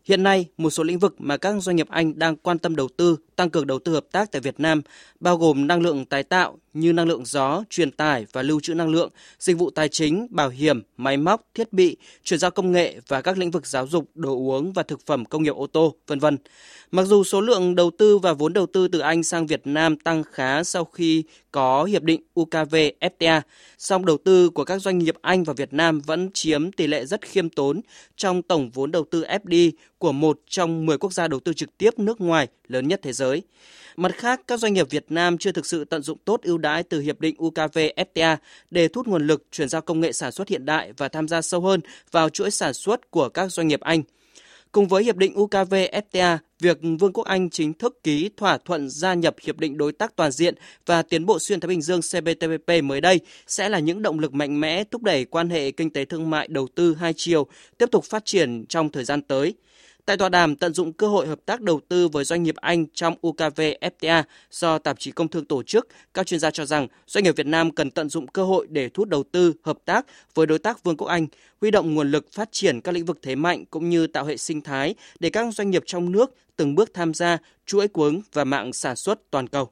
Hiện nay, một số lĩnh vực mà các doanh nghiệp Anh đang quan tâm đầu tư, tăng cường đầu tư hợp tác tại Việt Nam, bao gồm năng lượng tái tạo như năng lượng gió, truyền tải và lưu trữ năng lượng, dịch vụ tài chính, bảo hiểm, máy móc, thiết bị, chuyển giao công nghệ và các lĩnh vực giáo dục, đồ uống và thực phẩm công nghiệp ô tô, v.v. Mặc dù số lượng đầu tư và vốn đầu tư từ Anh sang Việt Nam tăng khá sau khi có hiệp định UKVFTA, song đầu tư của các doanh nghiệp Anh vào Việt Nam vẫn chiếm tỷ lệ rất khiêm tốn trong tổng vốn đầu tư FDI của một trong 10 quốc gia đầu tư trực tiếp nước ngoài lớn nhất thế giới. Mặt khác, các doanh nghiệp Việt Nam chưa thực sự tận dụng tốt ưu đãi từ hiệp định UKVFTA để thu hút nguồn lực, chuyển giao công nghệ sản xuất hiện đại và tham gia sâu hơn vào chuỗi sản xuất của các doanh nghiệp Anh. Cùng với hiệp định UKVFTA, việc Vương quốc Anh chính thức ký thỏa thuận gia nhập Hiệp định Đối tác Toàn diện và Tiến bộ Xuyên Thái Bình Dương CPTPP mới đây sẽ là những động lực mạnh mẽ thúc đẩy quan hệ kinh tế thương mại đầu tư hai chiều tiếp tục phát triển trong thời gian tới. Tại tọa đàm tận dụng cơ hội hợp tác đầu tư với doanh nghiệp Anh trong UKVFTA do tạp chí Công thương tổ chức, các chuyên gia cho rằng doanh nghiệp Việt Nam cần tận dụng cơ hội để thu hút đầu tư, hợp tác với đối tác Vương quốc Anh, huy động nguồn lực phát triển các lĩnh vực thế mạnh cũng như tạo hệ sinh thái để các doanh nghiệp trong nước từng bước tham gia chuỗi cung ứng và mạng sản xuất toàn cầu.